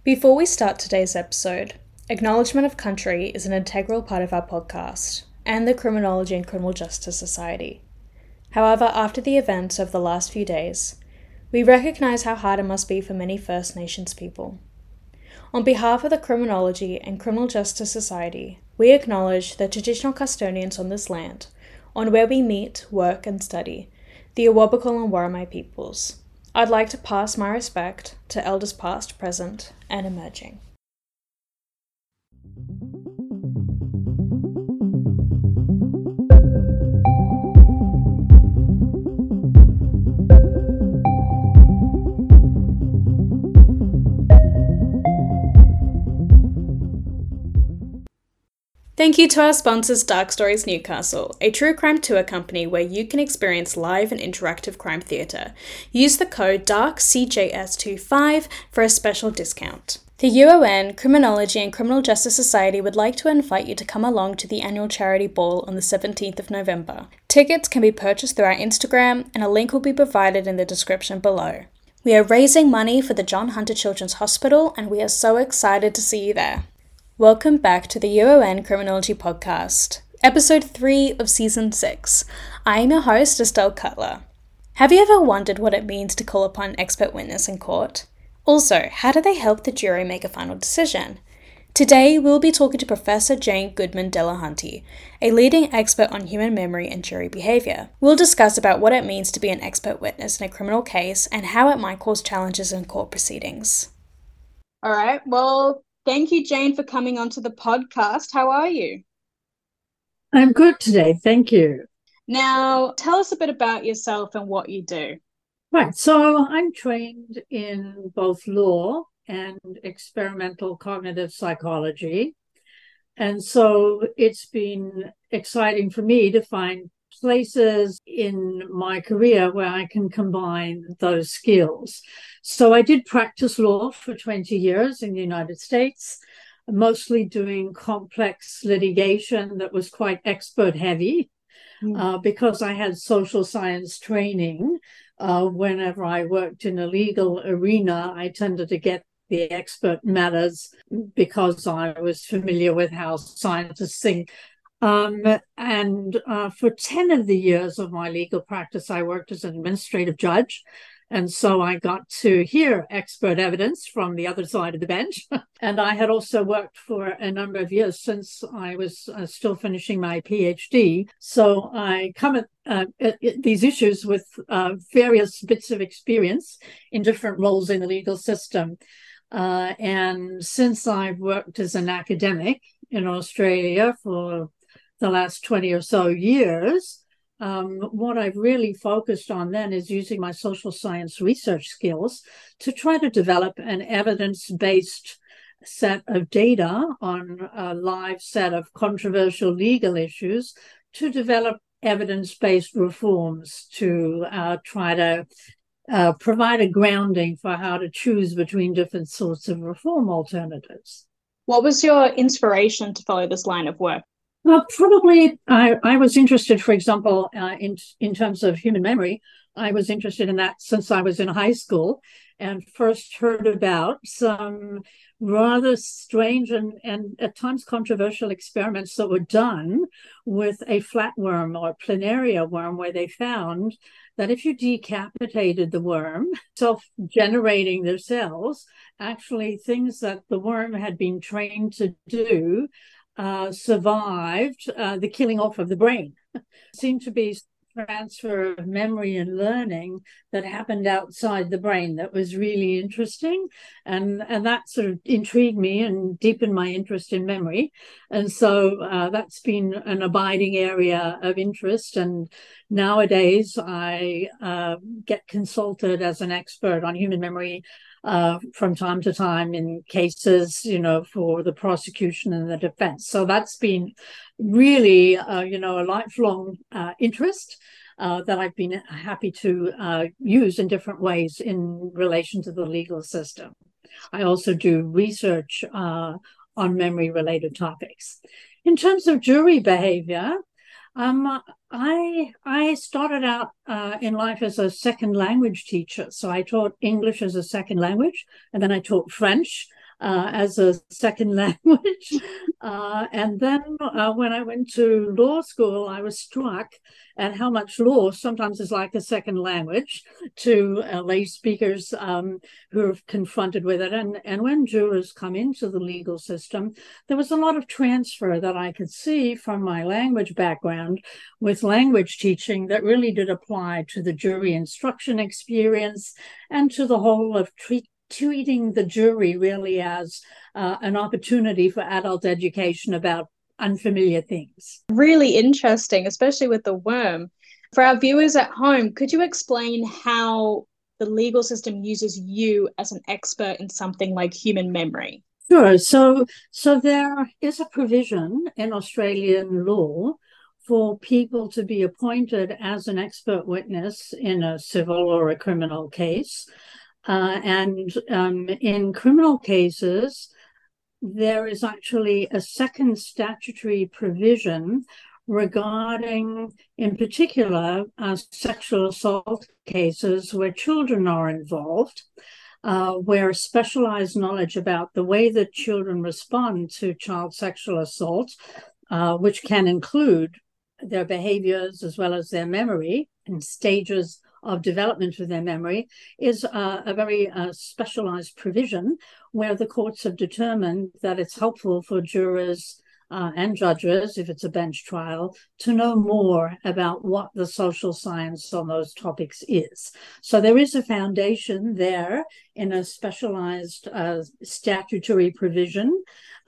Before we start today's episode, acknowledgement of country is an integral part of our podcast and the Criminology and Criminal Justice Society. However, after the events of the last few days, we recognise how hard it must be for many First Nations people. On behalf of the Criminology and Criminal Justice Society, we acknowledge the traditional custodians on this land, on where we meet, work and study, the Awabakal and Worimi peoples. I'd like to pass my respect to elders past, present, and emerging. Thank you to our sponsors Dark Stories Newcastle, a true crime tour company where you can experience live and interactive crime theatre. Use the code DARKCJS25 for a special discount. The UON, Criminology and Criminal Justice Society would like to invite you to come along to the annual charity ball on the 17th of November. Tickets can be purchased through our Instagram and a link will be provided in the description below. We are raising money for the John Hunter Children's Hospital and we are so excited to see you there. Welcome back to the UON Criminology Podcast, Episode 3 of Season 6. I am your host, Estelle Cutler. Have you ever wondered what it means to call upon an expert witness in court? Also, how do they help the jury make a final decision? Today, we'll be talking to Professor Jane Goodman-Delahunty, a leading expert on human memory and jury behaviour. We'll discuss about what it means to be an expert witness in a criminal case and how it might cause challenges in court proceedings. All right, well, thank you, Jane, for coming onto the podcast. How are you? I'm good today, thank you. Now, tell us a bit about yourself and what you do. Right, so I'm trained in both law and experimental cognitive psychology. And so it's been exciting for me to find places in my career where I can combine those skills. So I did practice law for 20 years in the United States, mostly doing complex litigation that was quite expert heavy because I had social science training. Whenever I worked in a legal arena, I tended to get the expert matters because I was familiar with how scientists think. For 10 of the years of my legal practice, I worked as an administrative judge. And so I got to hear expert evidence from the other side of the bench. And I had also worked for a number of years since I was still finishing my PhD. So I come at these issues with various bits of experience in different roles in the legal system. And since I've worked as an academic in Australia for the last 20 or so years, what I've really focused on then is using my social science research skills to try to develop an evidence-based set of data on a live set of controversial legal issues to develop evidence-based reforms to try to provide a grounding for how to choose between different sorts of reform alternatives. What was your inspiration to follow this line of work? Well, probably I was interested, for example, in terms of human memory. I was interested in that since I was in high school and first heard about some rather strange and at times controversial experiments that were done with a flatworm or planaria worm, where they found that if you decapitated the worm, self-generating their cells, actually things that the worm had been trained to do survived the killing off of the brain. Seemed to be transfer of memory and learning that happened outside the brain that was really interesting, and that sort of intrigued me and deepened my interest in memory. And so that's been an abiding area of interest, and nowadays I get consulted as an expert on human memory from time to time in cases, for the prosecution and the defense. So that's been really, a lifelong interest that I've been happy to use in different ways in relation to the legal system. I also do research on memory-related topics. In terms of jury behavior, I started out in life as a second language teacher. So I taught English as a second language, and then I taught French as a second language. And then when I went to law school, I was struck at how much law sometimes is like a second language to lay speakers who are confronted with it. And when jurors come into the legal system, there was a lot of transfer that I could see from my language background with language teaching that really did apply to the jury instruction experience and to the whole of treating the jury really as an opportunity for adult education about unfamiliar things. Really interesting, especially with the worm. For our viewers at home, could you explain how the legal system uses you as an expert in something like human memory? Sure. So there is a provision in Australian law for people to be appointed as an expert witness in a civil or a criminal case. And in criminal cases, there is actually a second statutory provision regarding, in particular, sexual assault cases where children are involved, where specialized knowledge about the way that children respond to child sexual assault, which can include their behaviors as well as their memory and stages of development of their memory, is a very specialized provision where the courts have determined that it's helpful for jurors and judges, if it's a bench trial, to know more about what the social science on those topics is. So there is a foundation there in a specialized statutory provision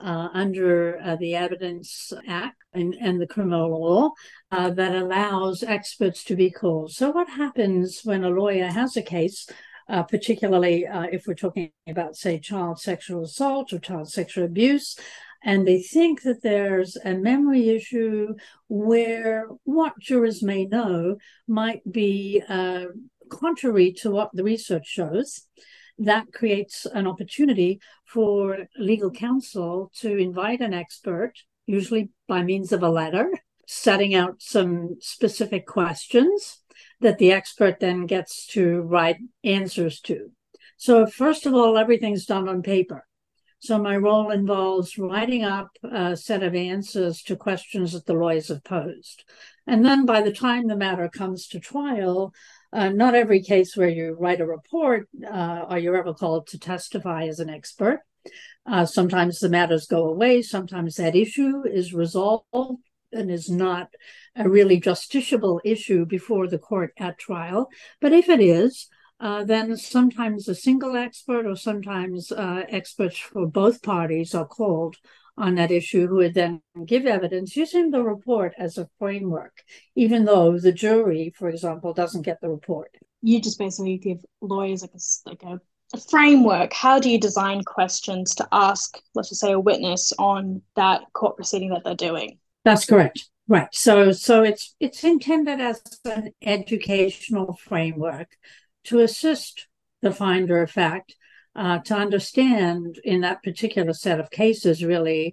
under the Evidence Act and the criminal law that allows experts to be called. So what happens when a lawyer has a case, particularly if we're talking about, say, child sexual assault or child sexual abuse, and they think that there's a memory issue where what jurors may know might be contrary to what the research shows, that creates an opportunity for legal counsel to invite an expert, usually by means of a letter, setting out some specific questions that the expert then gets to write answers to. So first of all, everything's done on paper. So my role involves writing up a set of answers to questions that the lawyers have posed. And then by the time the matter comes to trial, not every case where you write a report are you ever called to testify as an expert. Sometimes the matters go away. Sometimes that issue is resolved and is not a really justiciable issue before the court at trial. But if it is, then sometimes a single expert or sometimes experts for both parties are called on that issue, who would then give evidence using the report as a framework, even though the jury, for example, doesn't get the report. You just basically give lawyers like a framework. How do you design questions to ask, let's just say, a witness on that court proceeding that they're doing? That's correct. Right. So it's intended as an educational framework to assist the finder of fact to understand in that particular set of cases, really,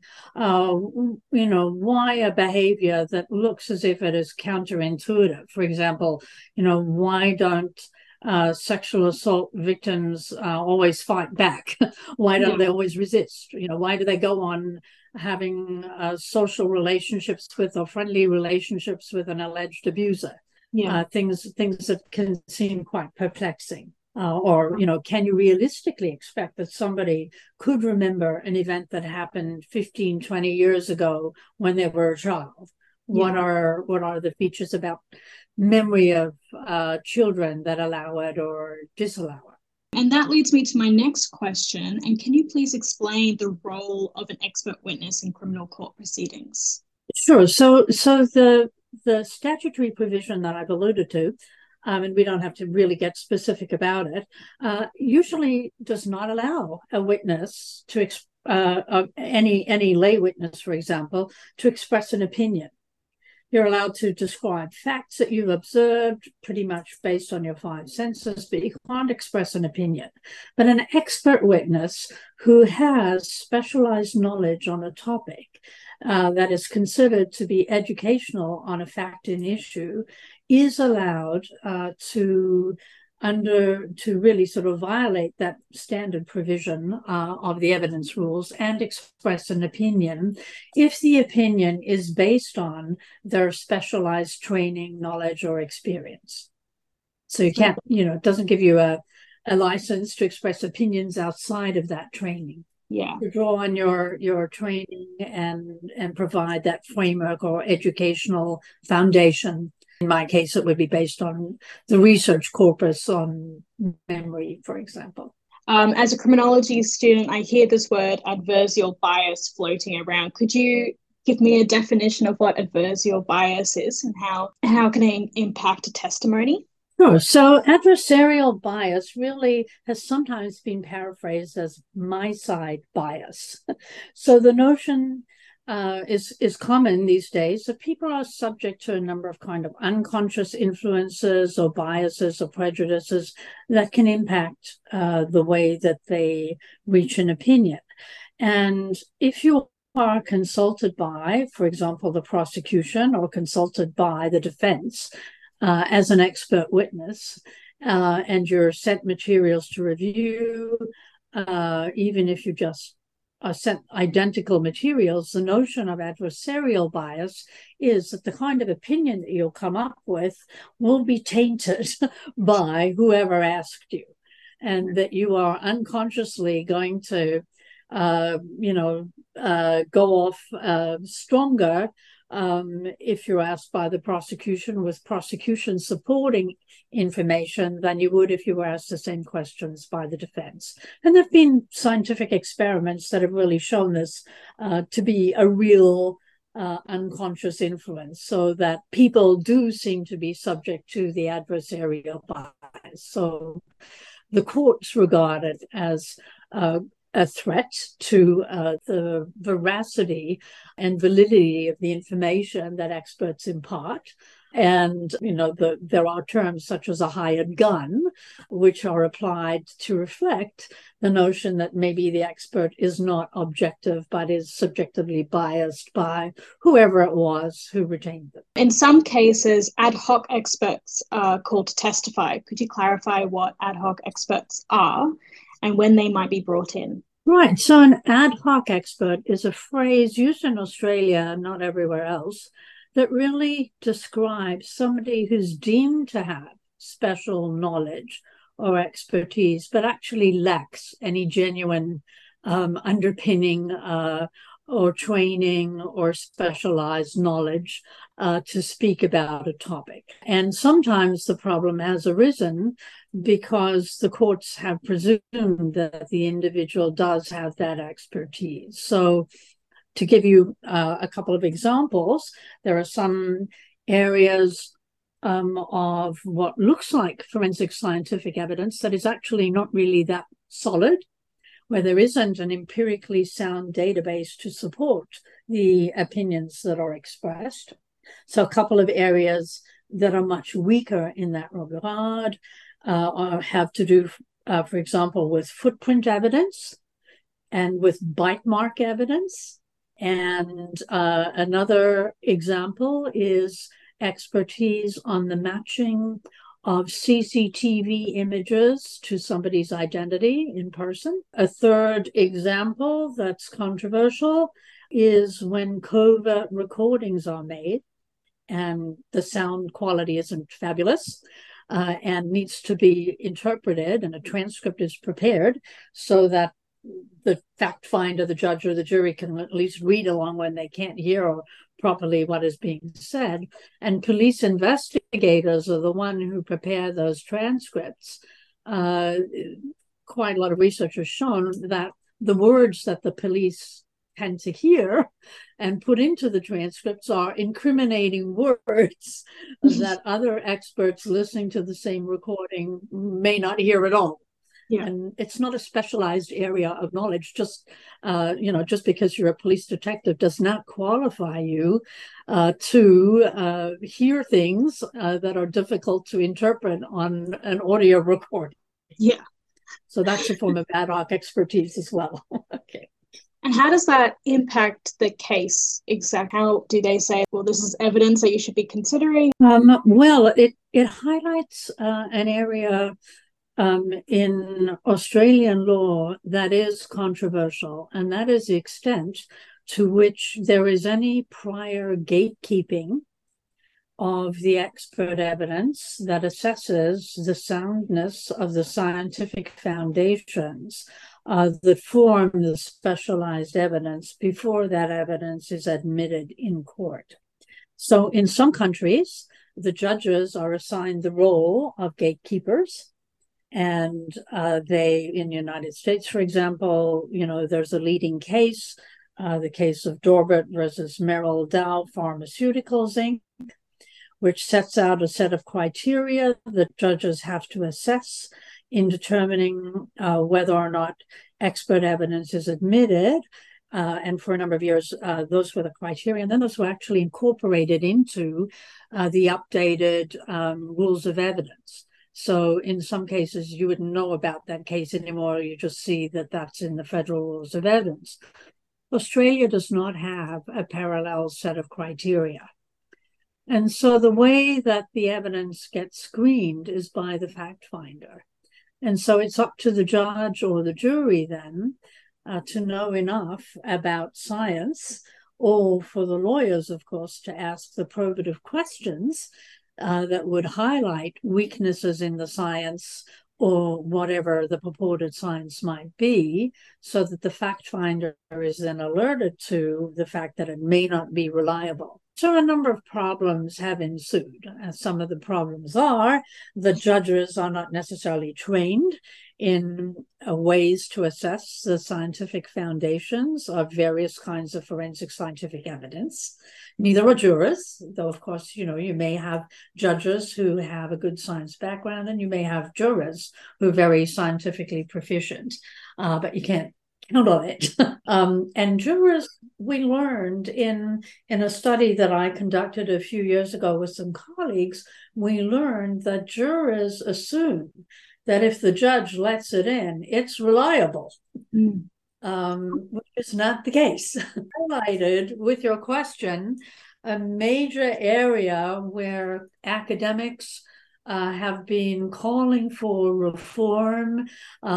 why a behavior that looks as if it is counterintuitive. For example, why don't sexual assault victims always fight back? Why don't they always resist? Why do they go on having social relationships with or friendly relationships with an alleged abuser? Things that can seem quite perplexing. Or can you realistically expect that somebody could remember an event that happened 15, 20 years ago when they were a child? What are the features about memory of children that allow it or disallow it? And that leads me to my next question. And can you please explain the role of an expert witness in criminal court proceedings? Sure. So the statutory provision that I've alluded to, and we don't have to really get specific about it, usually does not allow a witness to any lay witness, for example, to express an opinion. You're allowed to describe facts that you've observed pretty much based on your five senses, but you can't express an opinion. But an expert witness who has specialized knowledge on a topic that is considered to be educational on a fact and issue is allowed to to really sort of violate that standard provision of the evidence rules and express an opinion if the opinion is based on their specialized training, knowledge, or experience. So you can't, it doesn't give you a license to express opinions outside of that training. Yeah. To draw on your training and provide that framework or educational foundation. In my case, it would be based on the research corpus on memory, for example. As a criminology student, I hear this word adversarial bias floating around. Could you give me a definition of what adversarial bias is and how can it impact a testimony? Sure. So adversarial bias really has sometimes been paraphrased as my side bias. So the notion is common these days that people are subject to a number of kind of unconscious influences or biases or prejudices that can impact the way that they reach an opinion. And if you are consulted by, for example, the prosecution or consulted by the defense as an expert witness, and you're sent materials to review, even if you just are sent identical materials, the notion of adversarial bias is that the kind of opinion that you'll come up with will be tainted by whoever asked you, and that you are unconsciously going to, go off stronger if you're asked by the prosecution with prosecution supporting information than you would if you were asked the same questions by the defense. And there have been scientific experiments that have really shown this to be a real unconscious influence, so that people do seem to be subject to the adversarial bias. So the courts regard it as a threat to the veracity and validity of the information that experts impart. And, there are terms such as a hired gun, which are applied to reflect the notion that maybe the expert is not objective, but is subjectively biased by whoever it was who retained them. In some cases, ad hoc experts are called to testify. Could you clarify what ad hoc experts are and when they might be brought in? Right. So an ad hoc expert is a phrase used in Australia, not everywhere else, that really describes somebody who's deemed to have special knowledge or expertise, but actually lacks any genuine underpinning or training or specialized knowledge to speak about a topic. And sometimes the problem has arisen because the courts have presumed that the individual does have that expertise. So to give you a couple of examples, there are some areas of what looks like forensic scientific evidence that is actually not really that solid, where there isn't an empirically sound database to support the opinions that are expressed. So a couple of areas that are much weaker in that regard have to do, for example, with footprint evidence and with bite mark evidence. And another example is expertise on the matching of CCTV images to somebody's identity in person. A third example that's controversial is when covert recordings are made and the sound quality isn't fabulous and needs to be interpreted, and a transcript is prepared so that the fact finder, the judge, or the jury can at least read along when they can't hear properly what is being said. And police investigators are the one who prepare those transcripts. Quite a lot of research has shown that the words that the police tend to hear and put into the transcripts are incriminating words that other experts listening to the same recording may not hear at all. Yeah. And it's not a specialized area of knowledge. Just because you're a police detective does not qualify you to hear things that are difficult to interpret on an audio recording. Yeah. So that's a form of ad hoc expertise as well. Okay. And how does that impact the case exactly? How do they say, well, this is evidence that you should be considering? Well, it highlights an area in Australian law that is controversial, and that is the extent to which there is any prior gatekeeping of the expert evidence that assesses the soundness of the scientific foundations that form the specialized evidence before that evidence is admitted in court. So in some countries, the judges are assigned the role of gatekeepers. And they, in the United States, for example, there's a leading case, the case of Dorbert versus Merrill Dow Pharmaceuticals, Inc., which sets out a set of criteria that judges have to assess in determining whether or not expert evidence is admitted. And for a number of years, those were the criteria. And then those were actually incorporated into the updated rules of evidence. So in some cases, you wouldn't know about that case anymore. You just see that that's in the federal rules of evidence. Australia does not have a parallel set of criteria. And so the way that the evidence gets screened is by the fact finder. And so it's up to the judge or the jury then to know enough about science, or for the lawyers, of course, to ask the probative questions that would highlight weaknesses in the science or whatever the purported science might be, so that the fact finder is then alerted to the fact that it may not be reliable. So a number of problems have ensued. Some of the problems are the judges are not necessarily trained in ways to assess the scientific foundations of various kinds of forensic scientific evidence. Neither are jurors, though, of course, you may have judges who have a good science background, and you may have jurors who are very scientifically proficient, but you can't count on it. And jurors, we learned in a study that I conducted a few years ago with some colleagues, we learned that jurors assume that if the judge lets it in, it's reliable, which is not the case. Highlighted with your question a major area where academics have been calling for reform,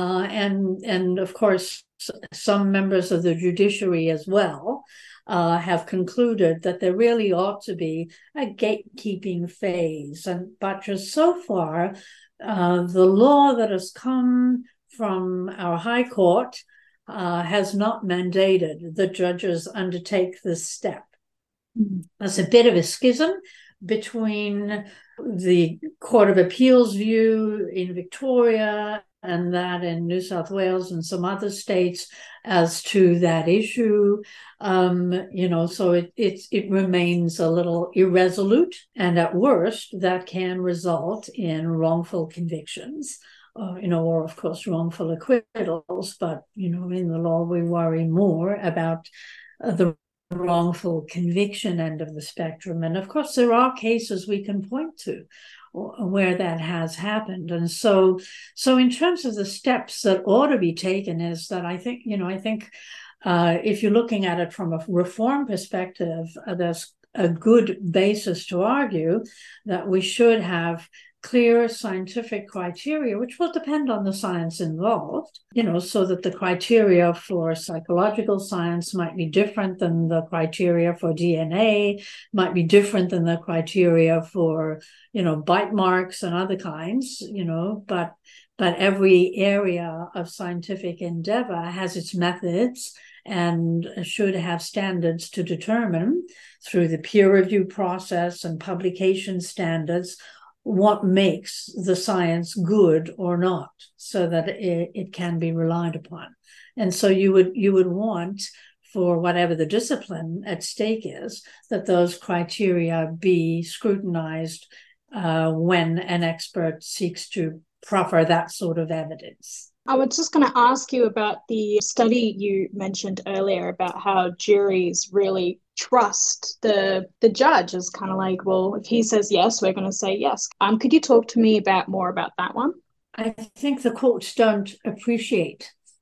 and of course, some members of the judiciary as well have concluded that there really ought to be a gatekeeping phase. But just so far, the law that has come from our High Court has not mandated that judges undertake this step. There's a bit of a schism between the Court of Appeals view in Victoria and that in New South Wales and some other states as to that issue. So it remains a little irresolute, and at worst that can result in wrongful convictions, or of course wrongful acquittals. But in the law we worry more about the wrongful conviction end of the spectrum. And of course there are cases we can point to where that has happened. And so in terms of the steps that ought to be taken, is that I think if you're looking at it from a reform perspective, there's a good basis to argue that we should have clear scientific criteria, which will depend on the science involved, so that the criteria for psychological science might be different than the criteria for DNA, might be different than the criteria for, bite marks and other kinds, but every area of scientific endeavor has its methods and should have standards to determine through the peer review process and publication standards what makes the science good or not, so that it can be relied upon. And so you would want, for whatever the discipline at stake is, that those criteria be scrutinized when an expert seeks to proffer that sort of evidence. I was just going to ask you about the study you mentioned earlier about how juries really trust the judge. Is kind of like, well, if he says yes, we're going to say yes. Could you talk to me more about that one? I think the courts don't appreciate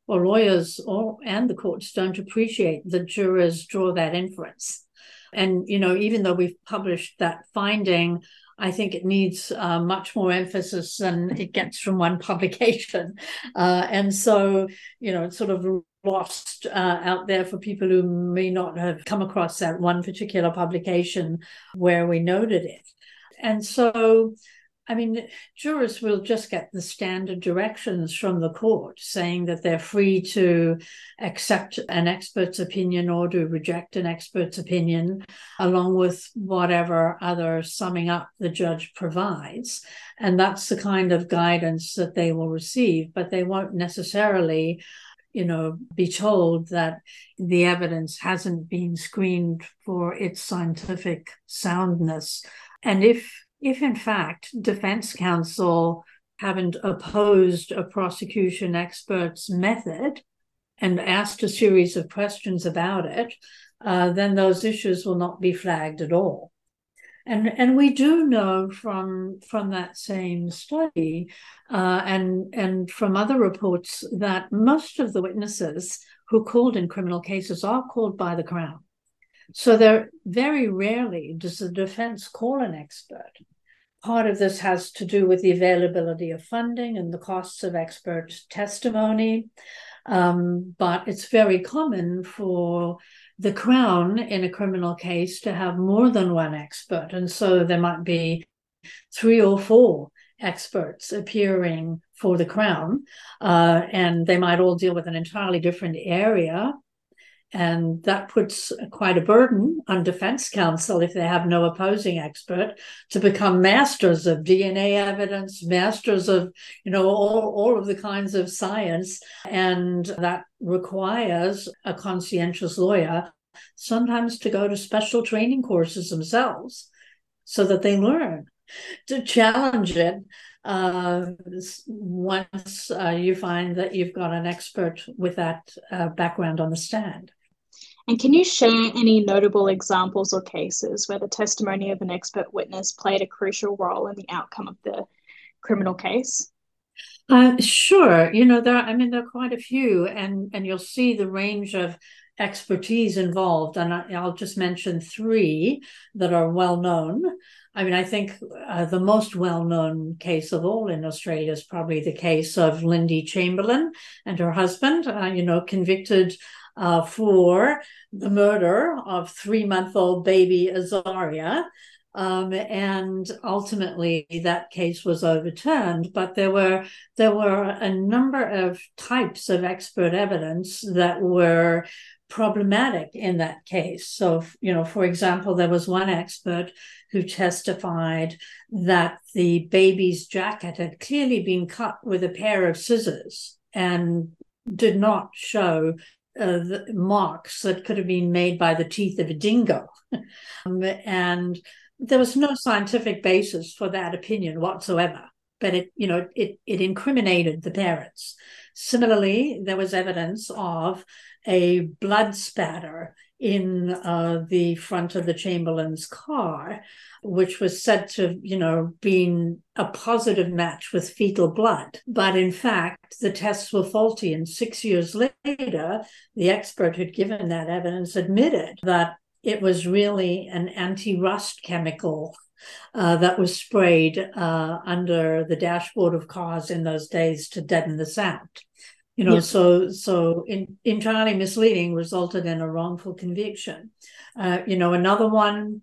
or lawyers and the courts don't appreciate that jurors draw that inference. And, even though we've published that finding, I think it needs much more emphasis than it gets from one publication. And so, it's sort of lost out there for people who may not have come across that one particular publication where we noted it. And so, jurors will just get the standard directions from the court saying that they're free to accept an expert's opinion or to reject an expert's opinion, along with whatever other summing up the judge provides. And that's the kind of guidance that they will receive, but they won't necessarily be told that the evidence hasn't been screened for its scientific soundness. And if in fact defense counsel haven't opposed a prosecution expert's method and asked a series of questions about it, then those issues will not be flagged at all. And we do know from that same study and from other reports that most of the witnesses who called in criminal cases are called by the Crown. So there very rarely does the defense call an expert. Part of this has to do with the availability of funding and the costs of expert testimony. But it's very common for the Crown in a criminal case to have more than one expert. And so there might be 3 or 4 experts appearing for the Crown, and they might all deal with an entirely different area. And that puts quite a burden on defense counsel if they have no opposing expert to become masters of DNA evidence, masters of, all of the kinds of science. And that requires a conscientious lawyer sometimes to go to special training courses themselves so that they learn to challenge it once you find that you've got an expert with that background on the stand. And can you share any notable examples or cases where the testimony of an expert witness played a crucial role in the outcome of the criminal case? Sure. There are quite a few, and you'll see the range of expertise involved. And I'll just mention 3 that are well known. I think the most well-known case of all in Australia is probably the case of Lindy Chamberlain and her husband, convicted for the murder of 3-month-old baby Azaria. And ultimately that case was overturned, but there were a number of types of expert evidence that were problematic in that case. So, for example, there was one expert who testified that the baby's jacket had clearly been cut with a pair of scissors and did not show the marks that could have been made by the teeth of a dingo. And there was no scientific basis for that opinion whatsoever, but it incriminated the parents. Similarly, there was evidence of a blood spatter in the front of the Chamberlain's car, which was said to, been a positive match with fetal blood. But in fact, the tests were faulty. And 6 years later, the expert who'd given that evidence admitted that it was really an anti-rust chemical that was sprayed under the dashboard of cars in those days to deaden the sound. So entirely misleading, resulted in a wrongful conviction. Another one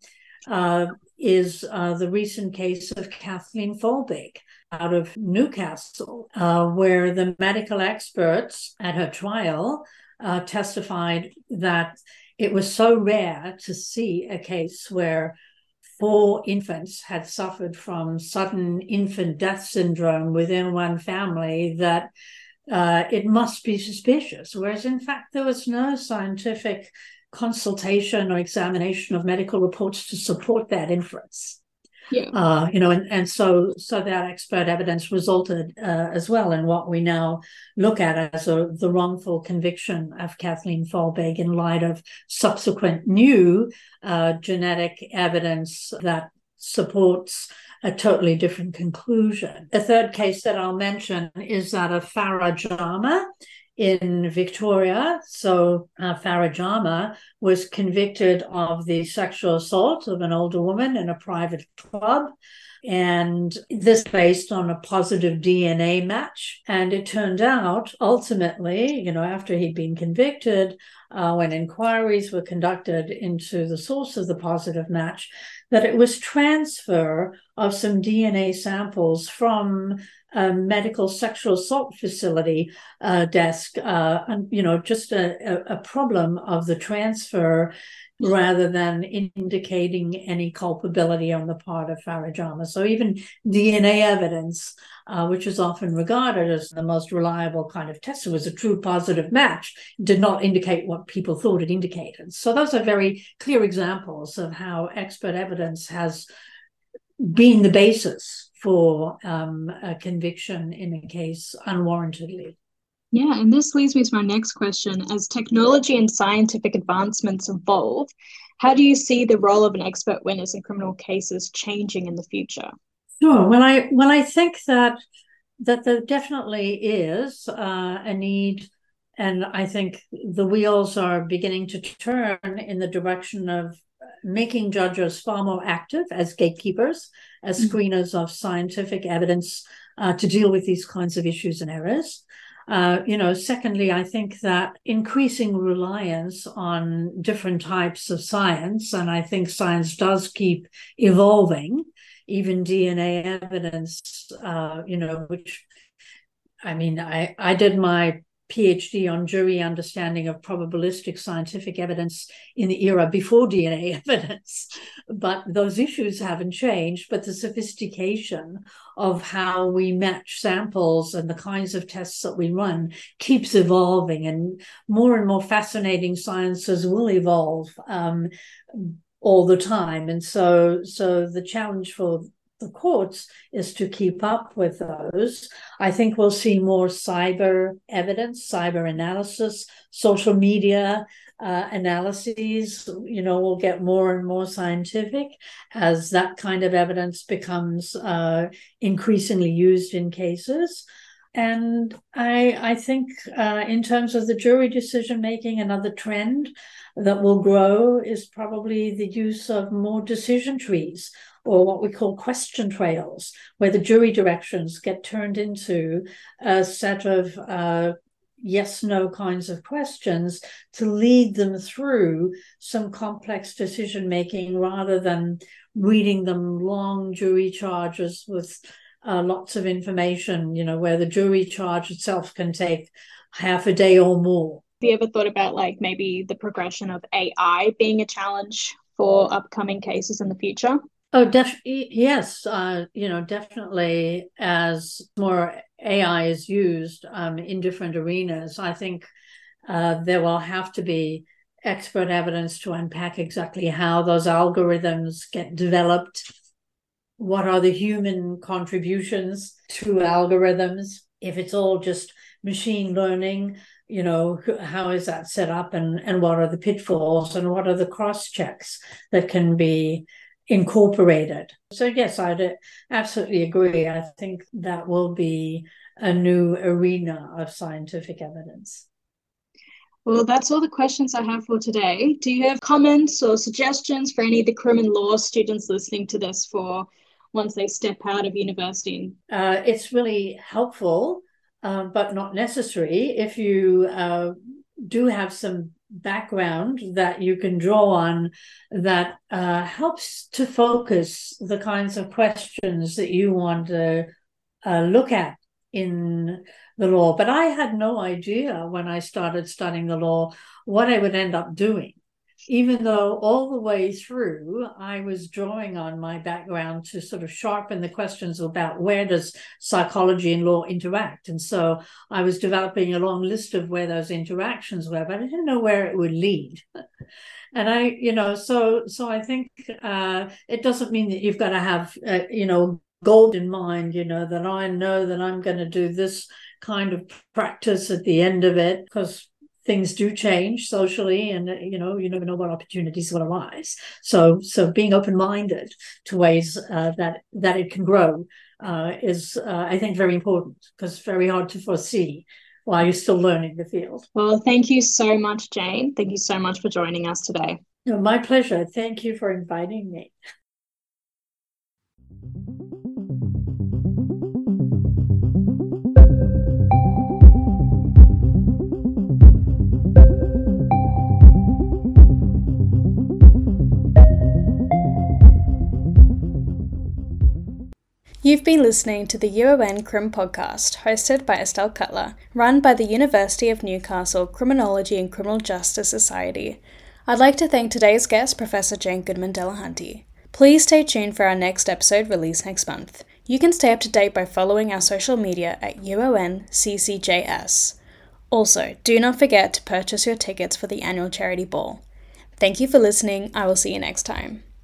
is the recent case of Kathleen Folbig out of Newcastle, where the medical experts at her trial testified that it was so rare to see a case where 4 infants had suffered from sudden infant death syndrome within one family that it must be suspicious, whereas in fact there was no scientific consultation or examination of medical reports to support that inference. Yeah. And so that expert evidence resulted as well in what we now look at as the wrongful conviction of Kathleen Folbig in light of subsequent new genetic evidence that supports a totally different conclusion. The third case that I'll mention is that of Farah Jama in Victoria. So Farah Jama was convicted of the sexual assault of an older woman in a private club. And this based on a positive DNA match. And it turned out ultimately, after he'd been convicted, when inquiries were conducted into the source of the positive match, that it was transfer of some DNA samples from a medical sexual assault facility desk, and, just a problem of the transfer rather than indicating any culpability on the part of Farah Jama. So even DNA evidence, which is often regarded as the most reliable kind of test, it was a true positive match, did not indicate what people thought it indicated. So those are very clear examples of how expert evidence has been the basis for a conviction in a case unwarrantedly. Yeah, and this leads me to my next question. As technology and scientific advancements evolve, how do you see the role of an expert witness in criminal cases changing in the future? Sure. Well, I think that there definitely is a need, and I think the wheels are beginning to turn in the direction of making judges far more active as gatekeepers, as screeners of scientific evidence to deal with these kinds of issues and errors. Secondly, I think that increasing reliance on different types of science, and I think science does keep evolving, even DNA evidence, which, I did my PhD on jury understanding of probabilistic scientific evidence in the era before DNA evidence. But those issues haven't changed, but the sophistication of how we match samples and the kinds of tests that we run keeps evolving, and more fascinating sciences will evolve all the time. And so the challenge for the courts is to keep up with those. I think we'll see more cyber evidence, cyber analysis, social media analyses, will get more and more scientific as that kind of evidence becomes increasingly used in cases. And I think in terms of the jury decision making, another trend that will grow is probably the use of more decision trees, or what we call question trails, where the jury directions get turned into a set of yes-no kinds of questions to lead them through some complex decision-making, rather than reading them long jury charges with lots of information, where the jury charge itself can take half a day or more. Have you ever thought about maybe the progression of AI being a challenge for upcoming cases in the future? Oh, yes. Definitely, as more AI is used in different arenas, I think there will have to be expert evidence to unpack exactly how those algorithms get developed. What are the human contributions to algorithms? If it's all just machine learning, how is that set up, and what are the pitfalls, and what are the cross checks that can be incorporated? So yes, I'd absolutely agree. I think that will be a new arena of scientific evidence. Well, that's all the questions I have for today. Do you have comments or suggestions for any of the crim and law students listening to this for once they step out of university? It's really helpful, but not necessary. If you do have some background that you can draw on that helps to focus the kinds of questions that you want to look at in the law. But I had no idea when I started studying the law what I would end up doing, even though all the way through I was drawing on my background to sort of sharpen the questions about where does psychology and law interact. And so I was developing a long list of where those interactions were, but I didn't know where it would lead. And so I think it doesn't mean that you've got to have, gold in mind, that I know that I'm going to do this kind of practice at the end of it, because things do change socially, and you never know what opportunities will arise. So being open-minded to ways that it can grow is, I think, very important, because it's very hard to foresee while you're still learning the field. Well, thank you so much, Jane. Thank you so much for joining us today. No, my pleasure. Thank you for inviting me. You've been listening to the UON Crim podcast, hosted by Estelle Cutler, run by the University of Newcastle Criminology and Criminal Justice Society. I'd like to thank today's guest, Professor Jane Goodman-Delahunty. Please stay tuned for our next episode released next month. You can stay up to date by following our social media at UONCCJS. Also, do not forget to purchase your tickets for the annual charity ball. Thank you for listening. I will see you next time.